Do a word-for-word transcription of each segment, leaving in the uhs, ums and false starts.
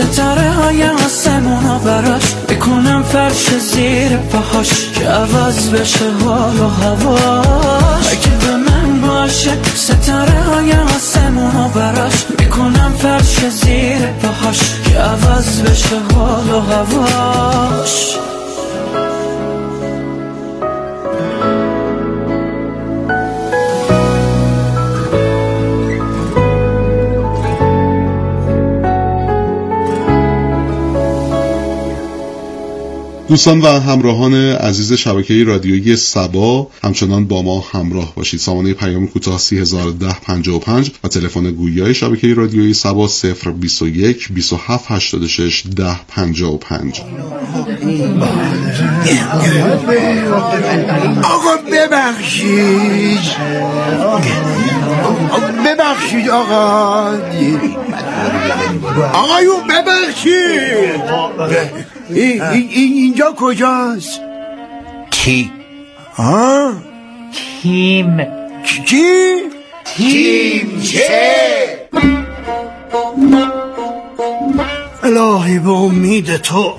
ستاره های آسمونا براش میکنم فرش زیر پاهاش که عوض بشه حال و هواش. اگه به من باشه ستاره های آسمونا براش میکنم فرش زیر پاهاش که عوض بشه حال و هواش. دوستان و همراهان عزیز شبکه رادیویی سبا، همچنان با ما همراه باشید. سامانه پیام کوتاه سی هزار و ده پنجاه و پنج و تلفن گویای شبکه رادیویی سبا صفر بیست و یک بیست و هفت هشتاد و شش ده پنجاه و پنج. آقا ببخشید ببخشید آقا آقایون ببخشید. این اینجا کجاست؟ کی؟ ها؟ تیم. چی؟ تیم چه؟ الهی به امید تو.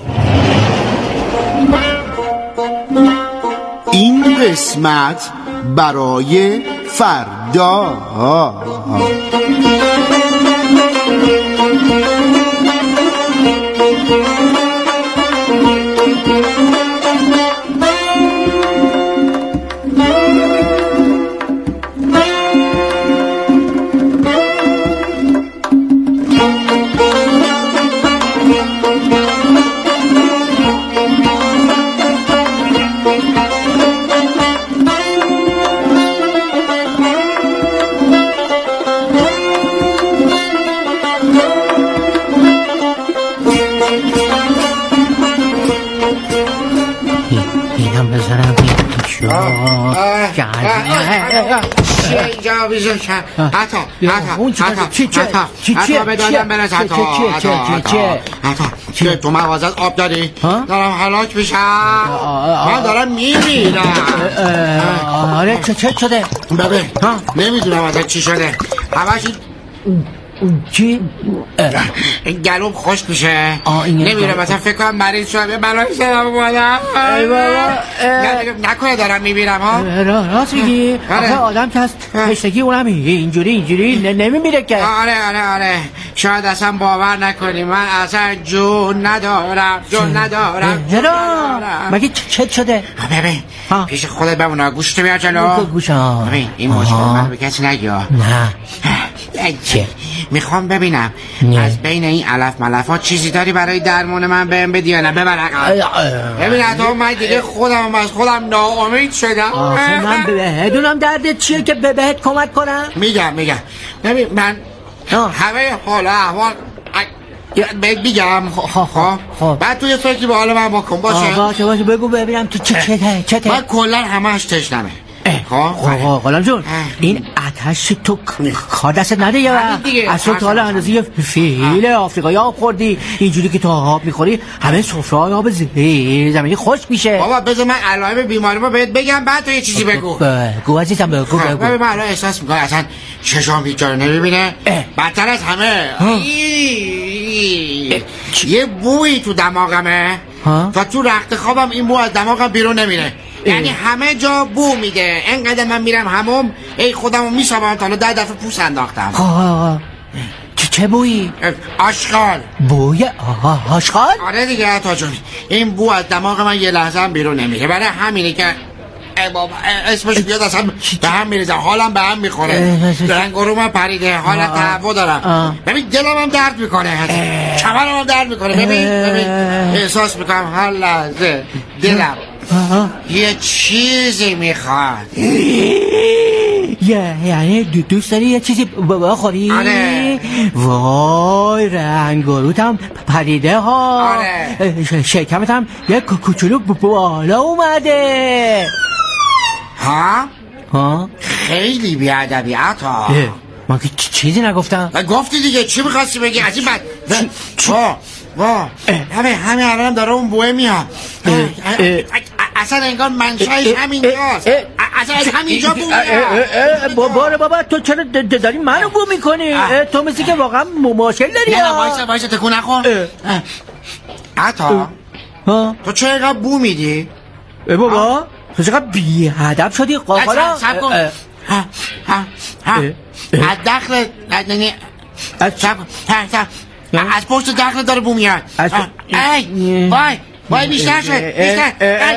این قسمت برای فردا. اینجا بیزون شد حتا حتا حتا حتا بدادم برس حتا حتا تو مغازت آب داری؟ دارم هلاک میشم، من دارم میمیرم. آره چه شده؟ ببین نمیدونم ازت چی شده، همش چی؟ این گلوم خوش میشه نمیره، مثلا فکر کنم مریض شدم یه بلایی سرم اومدم. ای بابا نکنه دارم میمیرم ها. راست میگی؟ آخه آدم که از تشنگی اونم اینجوری اینجوری نمیمیره که. آره آره آره شاید اصلا باور نکنی من اصلا جون ندارم جون ندارم. چرا؟ مگه چه شده؟ ببین پیش خودت بمونه، گوشتو بیار جلو. گوشم. ببین این مشکل من به کسی نگیا. نه چه؟ میخوام ببینم نه. از بین این علف ملفات چیزی داری برای درمون من بهم بدی یا نه؟ ببر عقب. ببین حتی من دیگه خودم از خودم ناامید شدم. آخه من بدونم دردت چیه که بهت کمک کنم. میگم میگم ببین من همه حال احوال بهت میگم. خب بعد تو یه فکری به حال من بکن باشه. باشه باشه بگو ببینم تو چه چه چه من کلا همش تشنمه. آقا غلام جون این آتش تو کار دستت نده یا اصلا تا حالا اندازه فیل آفریقایی آب خوردی؟ اینجوری که تو آب میخوری همه سفره های آب زیر زمینی خوش میشه. بابا بذار من علائم بیماری ما بهت بگم بعد تو یه چیزی بگو. بگو عزیزم بگو بگو. ببین من الان احساس میکنم اصلا چشام هیچ جا رو نمیبینه، بدتر از همه یه بویی تو دماغمه و تو رخت خوابم این بو از دماغم بیرون نمیره، یعنی همه جا بو میده. انقدر من میرم هموم ای خودمو میشابم تا حالا ده دفعه پوست انداختم. چه بویی؟ آشغال. بوی آشغال؟ آره دیگه عطا جون این بو از دماغ من یه لحظه هم بیرون نمیره، برای همینه که ای بابا اسمش بیاد اصلا به هم میریزم، حالم به هم میخوره، رنگ و رومم پریده، حالت تهوع دارم. ببین دلم هم درد میکنه، کمرم هم درد میکنه. ببین ببین احساس میکنم هر لحظه دلم یه چیزی میخواد. یعنی دوست داری یه چیزی بخوری؟ آره. وای رنگاروت هم پریده ها. آره. شکمت هم یه کوچولو بالا اومده. ها؟ ها؟ خیلی بیادبی عطا. من که چیزی نگفتم. گفتی دیگه، چی میخواستی بگی؟ از این بعد وا وا همه همه الانم داره اون بوه میاد. اصلا انگار منشأش همینجاست. اصلا از همینجا بو میاد. بابا بابا تو چرا داری منو بو میکنی؟ تو مثل که واقعا مشکل داری. نه وایسا وایسا تکون نخور. عطا تو چرا اینقدر بو میدی؟ بابا تو چقدر بی ادب شدی قاقارا. سب کن. از دخل از پشت دخل داره بو میاد. ای وای وای بیشتر شد بیشتر.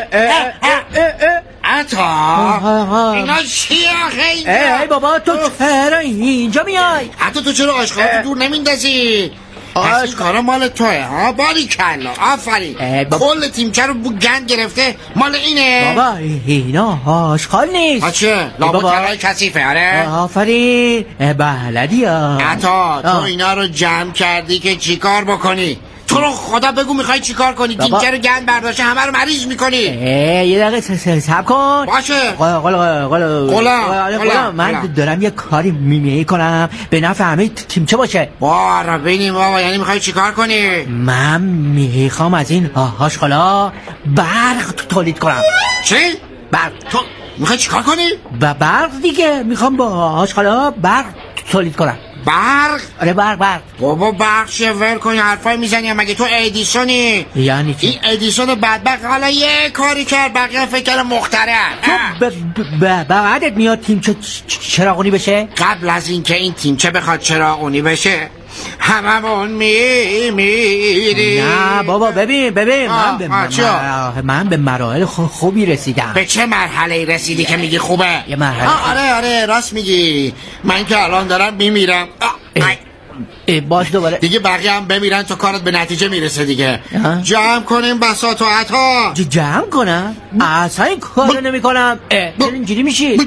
عطا اینا چیه خیلی؟ ای بابا تو چرا اینجا میای؟ عطا تو چرا آشغالاتو دور نمیندازی؟ پس این کارا مال توه ها. باری کلا آفرین. کل تیمچه رو بو گند گرفته مال اینه. بابا اینا آشغال نیست. چه؟ لابوترهای کثیفه. آره آفرین بلدی ها. عطا تو اینا رو جمع کردی که چیکار بکنی؟ تو رو خدا بگو میخوای چیکار کنی؟ تیمچه رو گند برداشته همه رو مریض میکنی. یه دقیقه صبر کن. باشه. قلا قلا قلا قلا من دارم یه کاری میکنم به نفع همه تیمچه باشه. بارا ببینیم بابا یعنی میخوای چیکار کنی؟ من میخوام از این آشغالا برق تولید کنم. چی؟ برق. تو میخوای چیکار کنی؟ با برق دیگه میخوام با آشغالا برق تولید کنم. برق؟ آره برق برق. بابا برق چه ول کنی حرفای میزنی؟ مگه تو ادیسونی؟ یعنی چی؟ این ادیسون بدبخت حالا یه کاری کرد بقیه فکر کردن مخترع. تو بعدت میاد تیمچه چراغونی بشه؟ قبل از اینکه این تیمچه بخواد چراغونی بشه هممون می میری. نه بابا ببین ببین من به مراحل من به مراحل خوبی رسیدم. به چه مرحله رسیدی که میگی خوبه؟ یه مرحله. آره آره راست میگی. من که الان دارم میمیرم. باز دوباره دیگه بقیه هم بمیرن تا کارت به نتیجه میرسه دیگه. جمع کنیم بساط و عطا. جمع کنم؟ اصلا این کارو نمی کنم. چرا اینجوری میشی؟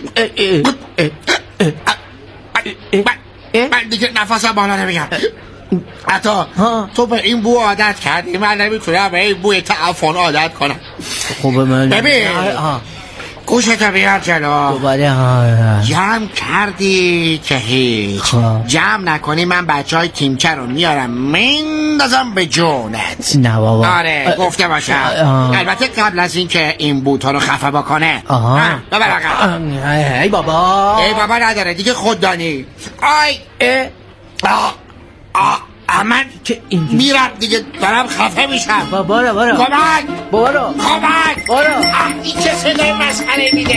من دیگه نفسم بالا نمیگم. عطا تو به این بو عادت کردی من نمیتونم به این بوی تعفن عادت کنم. خوبه من ببین گوشتو بیار جلو. جمع کردی که هیچ. جمع نکنی من بچه های تیمچه رو میارم میندازم به جونت. نه بابا. آره گفته باشم. البته قبل از این که این بوتا رو خفه بکنه. ببر ای بابا ای بابا نداره دیگه خوددانی. آی آه آه من میرم دیگه دارم خفه میشم. بارو بارو کمک بارو کمک بارو. این چه صدای مسخره میده؟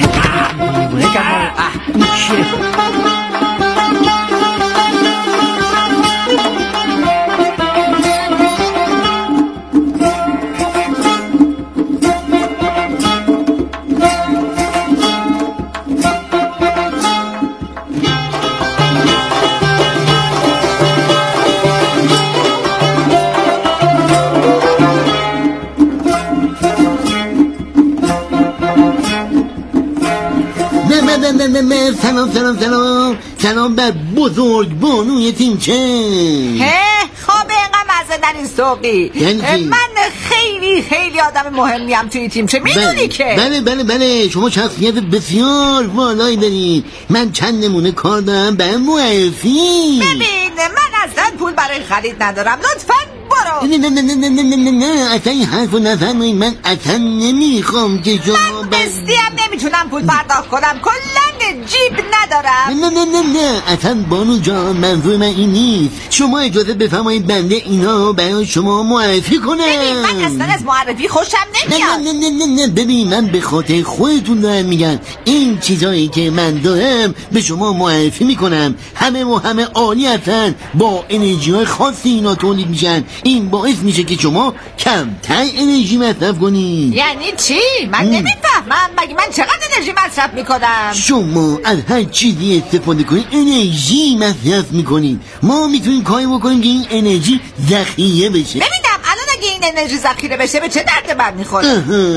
سلام سلام سلام سلام بر بزرگ بانوی تیمچه. هه خواب اینقدر مزه در این سوقی. من خیلی خیلی آدم مهمیم توی تیمچه میدونی که. بله بله بله شما شخصیت بسیار والایی دارید. من چند نمونه کار دارم به معرفی. ببین من اصلا پول برای خرید ندارم لطفاً برو. نه نه نه نه نه نه نه نه اصلا این حرف رو نفرمایید. من اصلا نمیخوام که شما من بستی هم نمیتونم پول پرداخت کنم کلن جیب ندارم. نه نه نه نه اصلا بانو جان منظور من این نیست. شما اجازه بفرمایید بنده اینا برای شما معرفی کنم. ببین من اصلا از معرفی خوشم نمیاد. نه نه نه نه نه ببین من به خاطر خودتون دارم میگم این چیزایی که من دارم به شما معرفی میکنم. همه و همه عالی هستن با انرژی های خاصی اینا تولید میشن. این باعث میشه که شما کمتر انرژی مصرف کنید. یعنی چی؟ من نمیفهمم. مگه من چقدر انرژی مصرف میکنم؟ شما از هر چیزی استفاده کنید انرژی مصرف میکنید. ما میتونیم کاری بکنیم که این انرژی ذخیره بشه. ببینم الان اگه این انرژی ذخیره بشه به چه درد من میخوره؟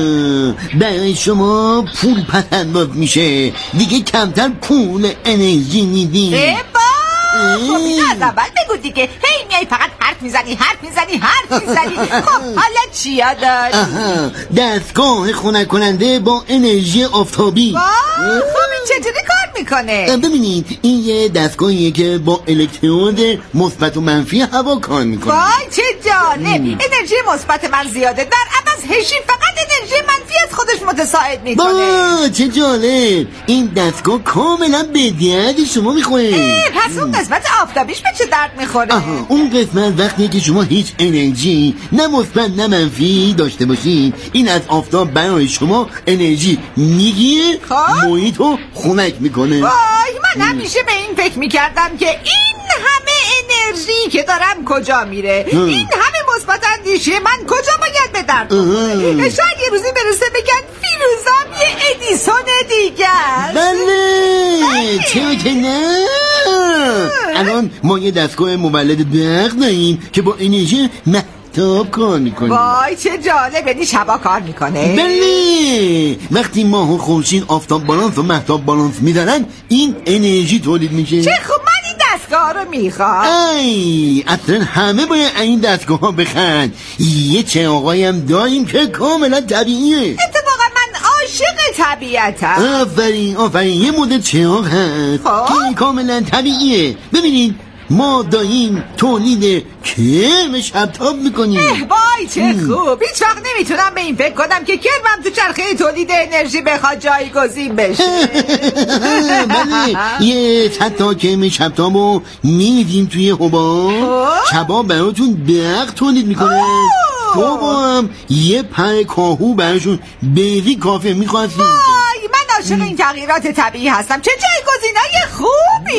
برای شما پول پس انداز میشه. دیگه کمتر پول انرژی میدین. خب اینو از اول بگو دیگه. هی میای فقط حرف میزنی حرف میزنی حرف میزنی. خب حالا چیا داری؟ دستگاه خنک کننده با انرژی آفتابی. خب این چطوری کار میکنه؟ ببینید این یه دستگاهیه که با الکترود مثبت و منفی هوا کار میکنه. وای چه جالب. انرژی مثبت من زیاده در عوض هشی فقط انرژی منفی از خودش خودش متساعد میکنه. با چه جالب، این دستگاه کاملا به درد شما میخوره. پس اون قسمت آفتابیش به چه درد میخوره؟ آها، اون قسمت وقتی که شما هیچ انرژی نه مثبت نه منفی داشته باشین، این از آفتاب برای شما انرژی میگیره، محیط رو خنک میکنه. وای، من همیشه به این فکر میکردم که این همه انرژی که دارم کجا میره؟ اه. این همه مثبت اندیشی من کجا باید به درد بخوره؟ شاید یه روزی برسه بگن فیروزم یه ادیسون دیگر. بله، چرا که نه؟ الان ما یه دستگاه مولد برق داریم که با انرژی مهتاب کار میکنه. وای چه جالب، یعنی شبا کار میکنه؟ بله، وقتی ماه و خورشید آفتاب بالانس و مهتاب بالانس میدارن این انرژی تولید میشه. چه خوب، من این دستگاه رو میخوام. ای اصلا همه باید این دستگاه ها بخرن. یه چراغایی هم داریم که کاملا طبیعیه. اتفاقا من عاشق طبیعتم. آفرین آفرین، یه مدل چراغ هست که کاملا طبیعیه. ببینین ما داریم تولید کرم شبتاب میکنیم. وای چه خوب، هیچ وقت نمیتونم به این فکر کنم که کرمم تو چرخه تولید انرژی بخواد جایگزین بشه. بله، یه صد تا کرم شبتابو میدیم توی حباب، شبا براتون برق تولید میکنه. صبح هم یه پر کاهو براشون بیزی کافه میخواستیم. وای من عاشق این تغییرات طبیعی هستم. چه جایگزینای خوبی.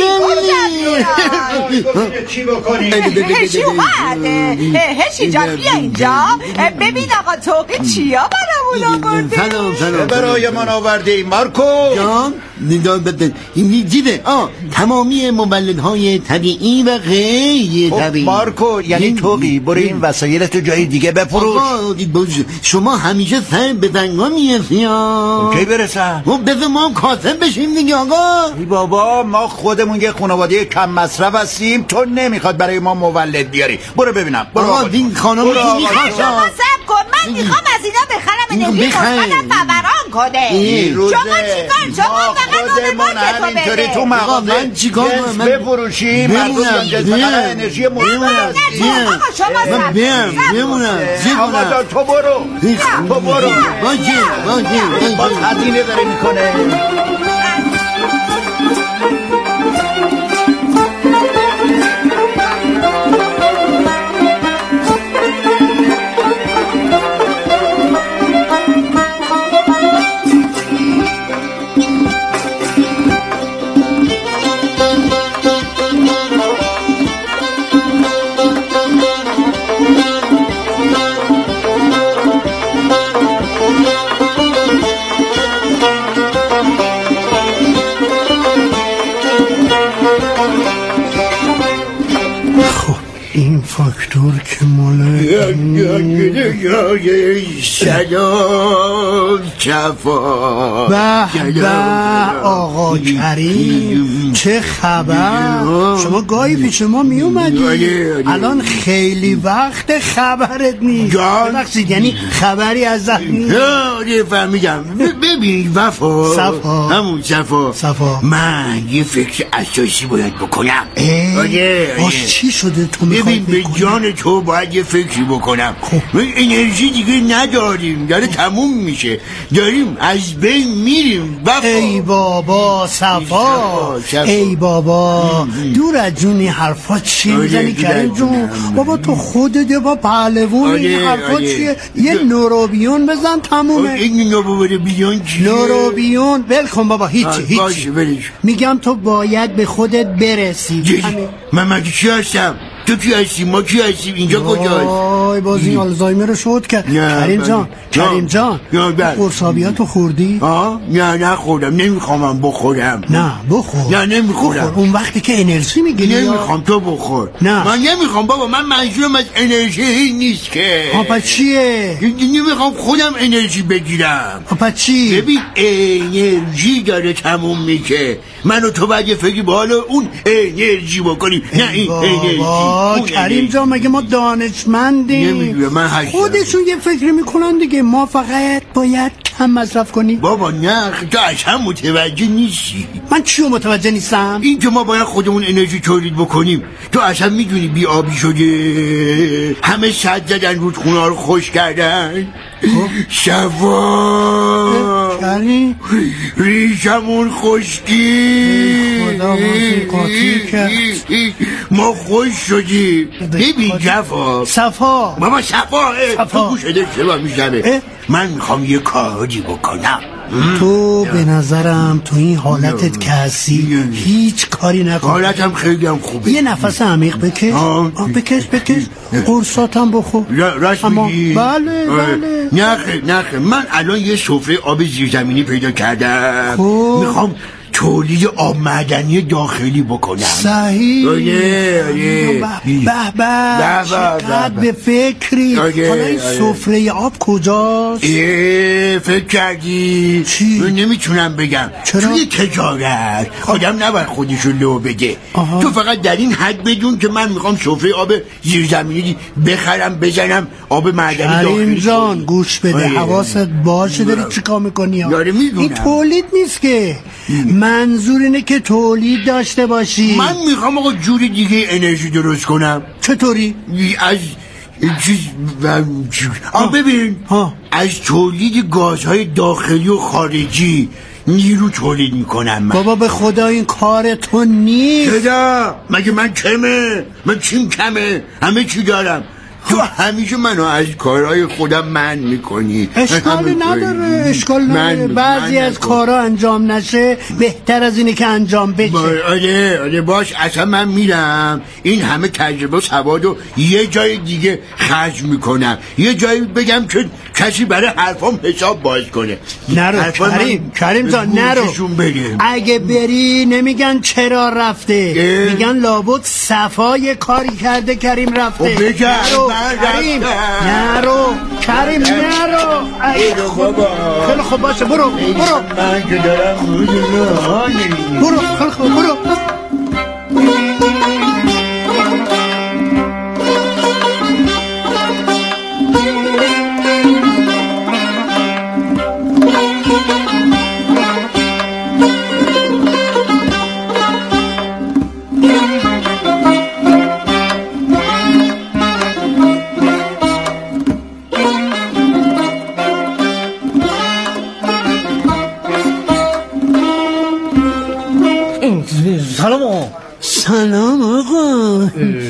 چی بکنی؟ هشی اومد. هشی جان بیا اینجا ببین آقا توقی چیا برامون آورده. سلام سلام. برای من آورده ای مارکو جان این دیده آه تمامی مولدهای طبیعی و غیر طبیعی. مارکو یعنی توقی برو این وسایل تو جای دیگه بفروش. شما همیشه سر به زنگا میرسی ها. کی برسن؟ بذار ما هم کاسب بشیم دیگه آقا. ای بابا ما خودمون یه خانواده کم مصرف هستیم، تو نمیخواد برای ما مولد بیاری. برو ببینم. برو آقا این خانم شما صبر کن، من میخوام از اینا بخرم انرژی مثبتم فوران کنه. شما چیکار؟ شما فقط خودمون همینطوری تو مغازه من چیکار کنم؟ من بفروشیم مردم فقط انرژی مثبت. آقا شما صبر بمونم. آقا جان تو برو. تو برو. باشه باشه باز هزینه داره میکنه. فاکتور که مال سلام شفا. به به آقا کریم چه خبر؟ شما گاهی پیش ما می اومدی، الان خیلی وقت خبرت نیست. ببخشید یعنی خبری از زخمی؟ آره فهمیدم. ببین وفا صفا همون صفا صفا من یه فکر اساسی باید بکنم. باش چی شده تو میخواد ببین به جان تو باید یه فکری بکنم. انرژی دیگه نداریم، داره تموم میشه، داریم از بین میریم. ای بابا صفا ای بابا دور از جونی حرفا چی میزنی کریم جون؟ بابا تو خودت با پهلوون این حرفا چیه؟ یه نوروبیون بزن تمومه. این نوروبیون چیه؟ نوروبیون ول کن بابا هیچی هیچی. میگم تو باید به خودت برسی. من مگه چی هستم؟ تو کی هستی؟ ما کی هستیم؟ اینجا کجاست؟ وای باز این آلزایمر رو شد که کریم جان کریم جان قرصابیاتو خوردی؟ آه نه نخوردم، نمیخوام بخورم. نه بخور. نه نمیخورم. اون وقتی که انرژی میگیری. نمیخوام تو بخور. نه من نمیخوام بابا، من منظورم از انرژی نیست که. پا چیه؟ نمیخوام خودم انرژی بگیرم. پا چی؟ ببین انرژی داره تموم میشه، من و تو باید فکر به حال اون انرژی بکنیم. نه این انرژی بابا کریم جان مگه ما دانشمندیم؟ نمیدونم من هستم. خودشون یه فکر میکنن دیگه، ما فقط باید کم مصرف کنیم. بابا نه تو اصلا متوجه نیستی. من چیو متوجه نیستم؟ این که ما باید خودمون انرژی تولید بکنیم. تو اصلا میدونی بی آبی شده، همه سد زدن رودخونه ها رو خوش کردن. شفا کریم ریشمون خشکی، خدا قاطی کرد. ما خوش شدیم. ببین جفا صفا بابا صفا تو گوش شده شبا میشنه. من میخوام یه کاری بکنم. تو به نظرم تو این حالتت که هستی هیچ کاری نکن. حالتم خیلی هم خوبه. یه نفس عمیق بکش. آه. بکش بکش قرصاتم بخور. راست میگی؟ بله بله. نخه نخه من الان یه سفره آب زیرزمینی پیدا کردم. میخوام تولید آب معدنی داخلی بکنم. صحیح. آره آره. به به چقدر به فکری. حالا این سفره آب کجاست؟ اه فکر کردی؟ چی؟ نمیتونم بگم. چرا؟ توی تجارت آدم نباید خودشو لو بگه. آها. تو فقط در این حد بدون که من میخوام سفره آب زیرزمینی بخرم بزنم آب معدنی داخلی. کریم جان گوش بده، حواست باشه داری چیکار میکنی. یاره میدونم این تولید نیست که، منظور اینه که تولید داشته باشی. من میخوام آقا جوری دیگه انرژی درست کنم. چطوری؟ از چیز آه ببین ها. از تولید گازهای داخلی و خارجی نیرو تولید میکنم من. بابا به خدا این کار تو نیست. چرا؟ مگه من کمه؟ من چیم کمه؟ همه چی دارم. تو همیشه منو از کارهای خودم من میکنی. اشکالی نداره اشکال نداره. بعضی از کارها انجام نشه بهتر از اینه که انجام بشه. آره آره باش اصلا من میرم این همه تجربه و سوادو یه جای دیگه خرج میکنم، یه جایی بگم که کسی برای حرفام حساب باز کنه. نرو کریم کریم جان نرو. اگه بری نمیگن چرا رفته، میگن لابد صفای کاری کرده کریم رفته. نرو کریم نرو کریم نرو. ای خدا خیلی خوب باشه برو برو. من که دارم برو خیلی خوب برو. سلام سلام آقا.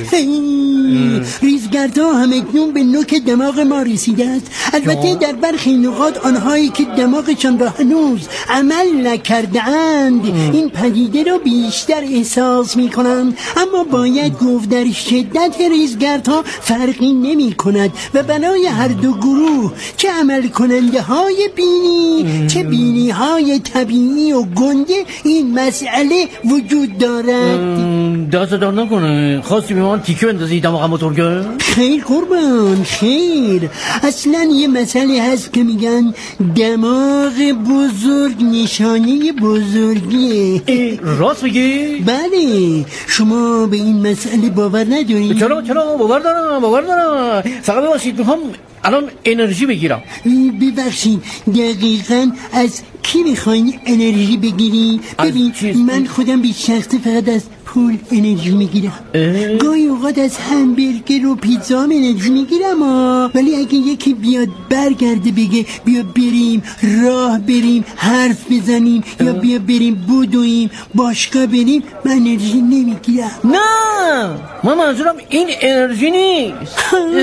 ریزگردها همکنون به نوک دماغ ما رسیده است. البته در برخی نقاط آنهایی که دماغشان را هنوز عمل نکرده اند این پدیده را بیشتر احساس می کنند، اما باید گفت در شدت ریزگردها فرقی نمی کند و برای هر دو گروه چه عمل کننده های بینی چه بینی های طبیعی و گنده این مسئله وجود دارد. دست دار نکنه خواستی به من تیکه بندازی دماغم بزرگه؟ خیر قربان خیر. اصلا یه مسئله هست که میگن دماغ بزرگ نشانه بزرگیه. راست میگی؟ بله. شما به این مسئله باور نداری؟ چرا چرا باور دارم باور دارم. فقط ببخشید میخوام الان انرژی بگیرم. ببخشید دقیقاً از کی میخواین انرژی بگیری؟ ببین من خودم به شخص فقط از پول انرژی میگیرم. گاهی اوقات از همبرگر و پیتزا هم انرژی میگیرم، ولی اگه یکی بیاد برگرده بگه بیا بریم راه بریم حرف بزنیم یا بیا بریم بدویم باشگاه بریم من انرژی نمیگیرم. نه من منظورم این انرژی نیست.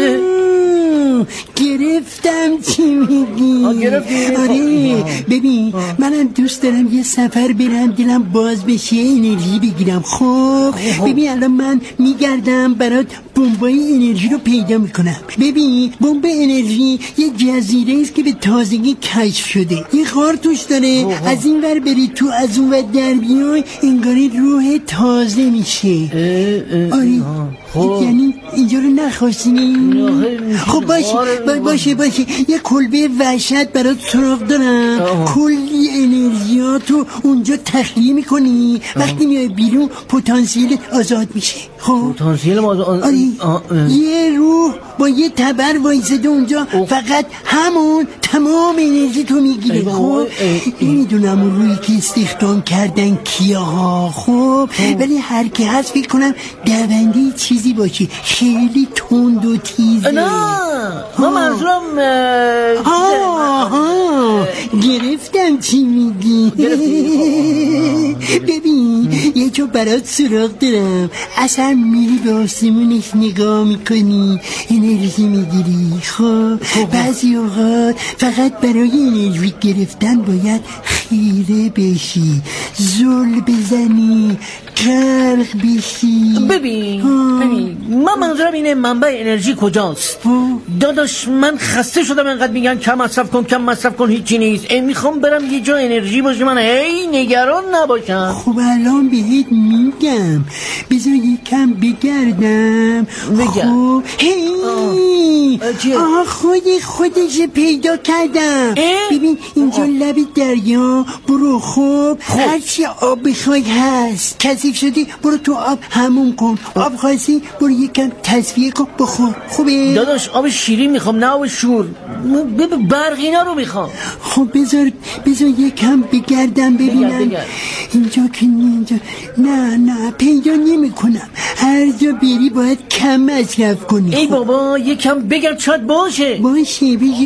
گرفتم چی میگی؟ آره ببین منم دوست دارم یه سفر برم دلم باز بشه انرژی بگیرم. خب ببین الان من میگردم برات بمبای انرژی رو پیدا میکنم. ببین بمب انرژی یه جزیره است که به تازگی کشف شده، یه غار توش داره. از این ور بری تو از اون ور در بیای انگاری روح تازه میشه. آره یعنی اینجا رو نخواستیم؟ خب باشه باشه باشه یه کلبه وحشت برات سراغ دارم. کلی انرژیاتو اونجا تخلیه میکنی، وقتی میای بیرون پتانسیل آزاد میشه. خب پتانسیل آزاد؟ آره یه روح با یه تبر وایساده اونجا، فقط همون تمام انرژی تو میگیره. خب نمیدونم اون روحی که استخدام کردن کیا ها، خب ولی هر کی هست فکر کنم دوندی چیزی باشه خیلی تند و تیزه. نه ما منظورم ها ها گرفتم چی میگی. ببین یه جا برات سراغ دارم، اصلا میری به آسمونش نگاه میکنی انرژی میگیری. خب بعضی اوقات فقط برای انرژی گرفتن باید خیره بشی، زل بزنی، غرق بشی. ببین ببین من منظورم اینه منبع انرژی کجاست. داداش من خسته شدم انقدر میگن کم مصرف کن کم مصرف کن هیچی نیست. میخوام برم یه جا انرژی باشه من هی نگران نباشم. خب الان بهت میگم بذار یکم بگردم. بگرد. خب هی آه خودی خودش پیدا کردم. ببین اینجا لب دریا، برو. خب هرچی آب بخوای هست، کثیف شدی برو تو آب همون کن، آب خواستی برو یکم تصفیه کن بخور. خوبه؟ داداش آب شیرین میخوام نه آب شور، برقینا رو میخوام. خب بذار بذار یکم بگردم ببینم. بگرد بگرد. اینجا که اینجا نه نه پیدا نمی کنم. هر جا بری باید کم مصرف کنی. ای خب. بابا یکم بگرد شاید باشه. باشه بگی.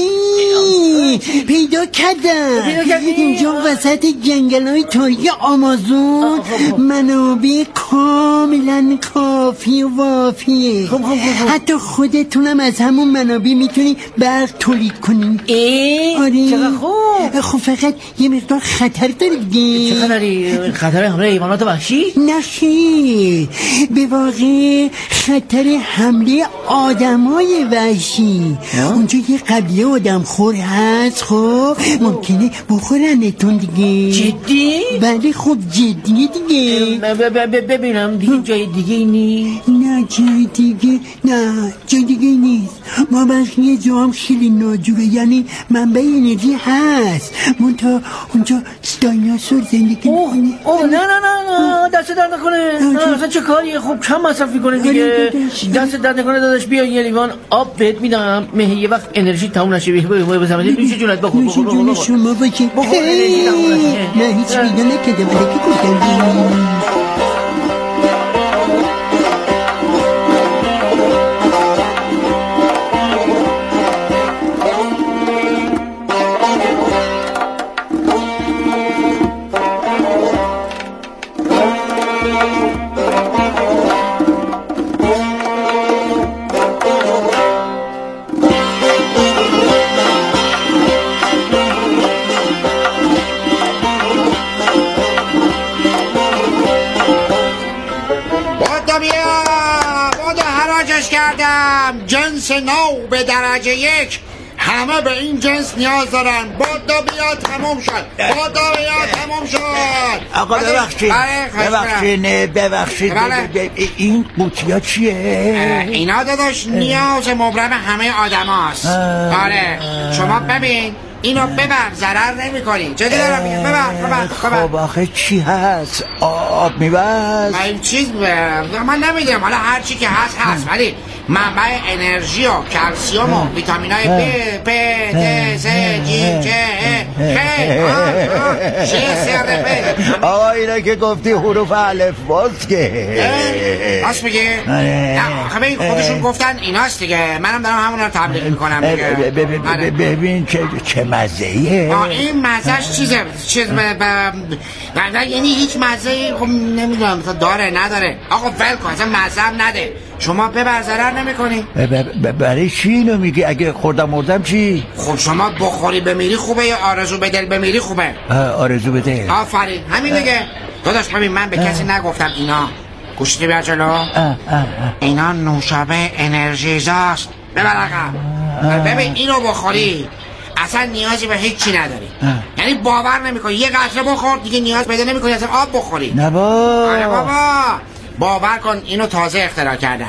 پیدا کردم. اینجا وسط جنگل‌های تاریک آمازون منابع کاملا کافی و وافیه. خب خب خب. حتی خودتونم از همون منابع میتونی برق تولید کنی. ای آره. چقدر خوب. خب فقط یه مقدار خطر داره دیگه. چه خطری؟ خطر حمله حیوانات وحشی؟ نه خیر، به واقع خطر حمله آدمای وحشی. اونجا یه قبیله آدم خور هست. خب ممکنه بخورنتون دیگه. جدی؟ بله خب جدیه دیگه. ببینم دیگه جای دیگه نیست؟ نه جای دیگه نه جای دیگه نیست. ما بخیه جا هم خیلی ناجوره، یعنی منبع انرژی هست منتها اونجا دایناسور زندگی میکنه. اوه نه نه نه نه دست درد نکنه. نه اصلا چه کاریه؟ خب کم مصرف میکنه دیگه. دست درد نکنه داداش. بیا یه لیوان آب بهت میدم مهی یه وقت انرژی تموم نشه. بیا بزنم نوش جونت بخور نوش جون شما باشه. بخور انرژی تموم نشه. نه هیچ پیدا نکده ولی که گفتم. جنس نو به درجه یک، همه به این جنس نیاز دارن. بادا بیا تموم شد. بادا بیا تموم شد. آقا ببخشید ببخشید ببخشید این قوطیا چیه؟ اینا داداش نیاز مبرم همه آدم هاست. آره شما ببین اینو ببر ضرر نمی کنی. جدی دارم میگم ببر ببر ببر. خب آخه چی هست؟ آب میبرد؟ من چیز ببر من نمیدونم، حالا هر چی که هست هست، ولی منبع انرژی و کلسیوم و ویتامین های ب پ د س ج ج ه ش س پ. آقا اینا که گفتی حروف الف باز که راست میگی؟ همه خودشون گفتن ایناست دیگه، منم دارم همون رو تبلیغ میکنم دیگه. ببین چه چه مزه‌ایه. این مزهش چیزه چیز یعنی هیچ مزه‌ای خب نمیدونم داره نداره. آقا ول کن اصلا مزه هم نده. شما ببر ضرر نمی‌کنی. برای چی اینو میگی؟ اگه خوردم مردم چی؟ خب شما بخوری بمیری خوبه یا آرزو به دل بمیری خوبه؟ آرزو به دل. آفرین همین دیگه. داداش ببین من به کسی نگفتم اینا. گوشتی بیا جلو. اینا نوشابه انرژیزاست. ببر عقب. ببین اینو بخوری اصلا نیازی به هیچ چی نداری. یعنی باور نمی‌کنی یه قطره بخور دیگه نیاز پیدا نمی‌کنی اصلا آب بخوری. نه بابا. آره بابا. باور کن اینو تازه اختراع کردن.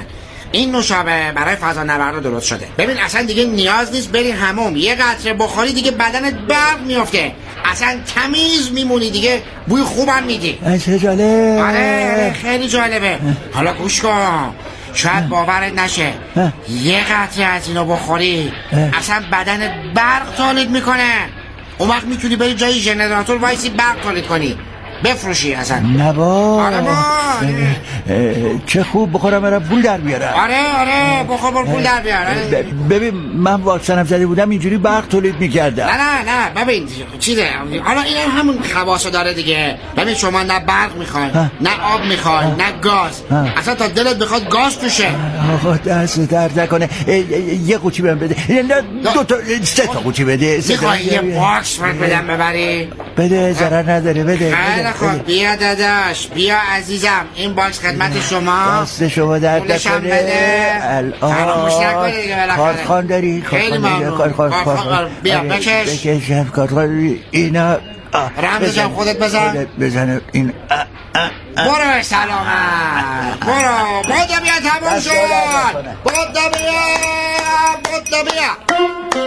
این نوشابه برای فضا نورد درست شده. ببین اصلا دیگه نیاز نیست بری حموم، یه قطره بخوری دیگه بدنت برق میفته، اصلا تمیز میمونی دیگه، بوی خوبم میدی. چه جالب. آره خیلی جالبه. حالا گوش کن، شاید باورت نشه یه قطره از اینو بخوری اصلا بدنت برق تولید میکنه. اون وقت میتونی بری جای ژنراتور وایسی برق تولید کنی بفروشی اصلا. نبا آره با چه خوب، بخورم برم پول در بیارم. آره آره بخور بر پول در بیار. ببین من واکسنم زده بودم اینجوری برق تولید میکردم. نه نه نه ببین چیزه، حالا این همون خواصو داره دیگه. ببین شما نه برق میخواین نه آب میخواین نه گاز، اصلا تا دلت بخواد گاز توشه. آقا دست درد نکنه، یه قوطی بهم بده، دو تا سه تا قوطی بده. میخوای یه باکس من بدم ببری؟ بده ضرر نداره، بده. خب بیا داداش، بیا عزیزم، این باکس خدمت شما. دست شما درد نکنه. الان کارخان داری؟ خیلی ممنون. بیا بکش بکشم کارخان. اینا رمز جم خودت بزن بزن. این برو به سلامت، برو. بودا بیا تموم شد. بودا بیا، بودا بیا.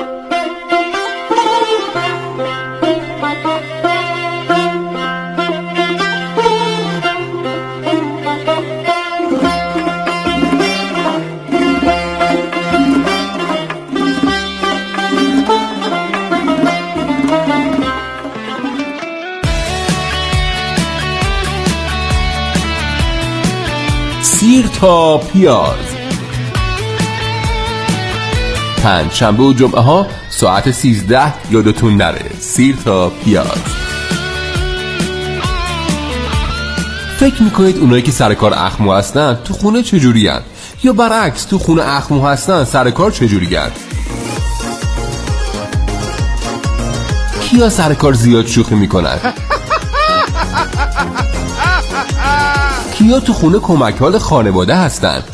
سیر تا پیاز، پنج شنبه و جمعه ها ساعت سیزده یادتون نره. سیر تا پیاز. فکر میکنید اونایی که سر کار اخمو هستن تو خونه چجوری هن؟ یا برعکس تو خونه اخمو هستن سر کار چجوری هن؟ کیا سر کار زیاد شوخی میکنن؟ کیا تو خونه کمک حال خانواده هستن؟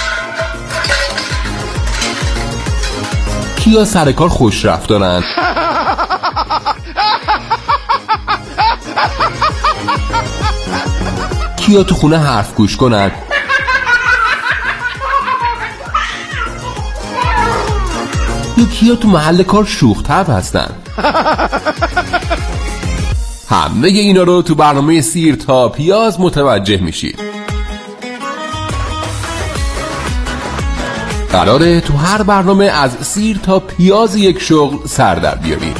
کیا سر کار خوش رفتارن؟ کیا تو خونه حرف گوش کنن؟ یا کیا تو محل کار شوخ طبع هستن؟ همه اینا رو تو برنامه سیر تا پیاز متوجه میشید. قراره تو هر برنامه از سیر تا پیاز یک شغل سر در بیاری.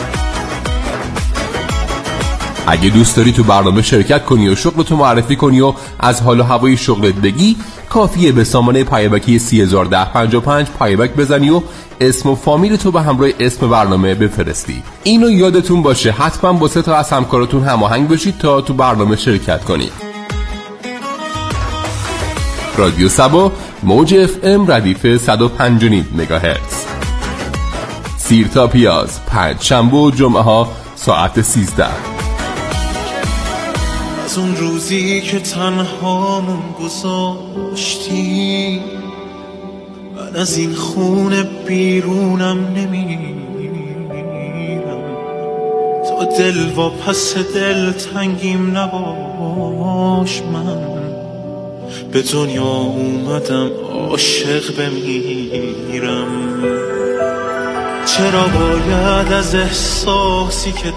اگه دوست داری تو برنامه شرکت کنی و شغلتو معرفی کنی و از حال و هوای شغلت بگی، کافیه به سامانه پیامکی سی هزار و ده پنجاه و پنج پیامک بزنی و اسم و فامیل تو به همراه اسم برنامه بفرستی. اینو یادتون باشه حتما با سه تا از همکاراتون هماهنگ بشید تا تو برنامه شرکت کنید. رادیو سبا، موج اف ام ردیف صد و پنج و نیم مگاهرتز. سیر تا پیاز، پنج شنبه و جمعه ها ساعت سیزده. از اون روزی که تنهامون گذاشتی، من از این خونه بیرونم نمیرم، تا دل و پس دل تنگیم نباش. من به دنیا اومدم عاشق بمیرم. چرا باید از احساسی که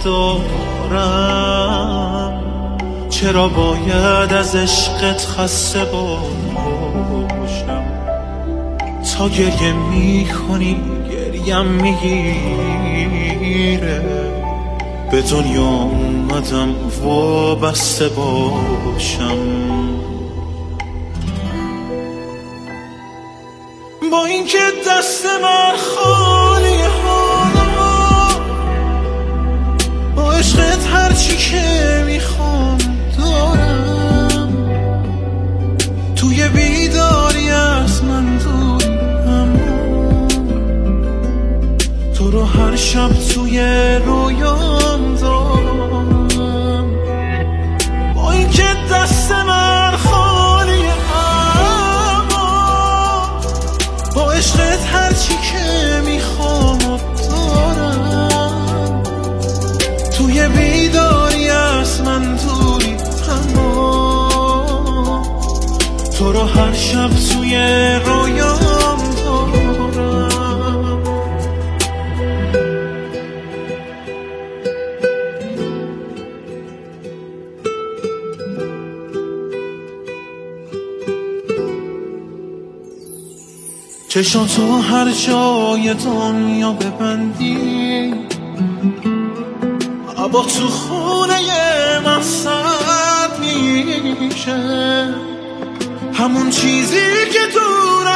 دارم، چرا باید از عشقت خسته باشم؟ تا گریه میکنی گریم میگیره، به دنیا اومدم وابسته باشم. با اینکه دست من خالی حالا، با عشقت هرچی که میخوام دارم، توی بیداری از من دوری، اما تو رو هر شب توی رویام دارم. با اینکه دست من خالی، با عشقت هرچی که میخوام دارم، توی بیداری از من دوری، اما تو رو هر شب توی رویام چشاتو هر جای دنیا ببندی با تو خونه من سرد میشه همون چیزی که تو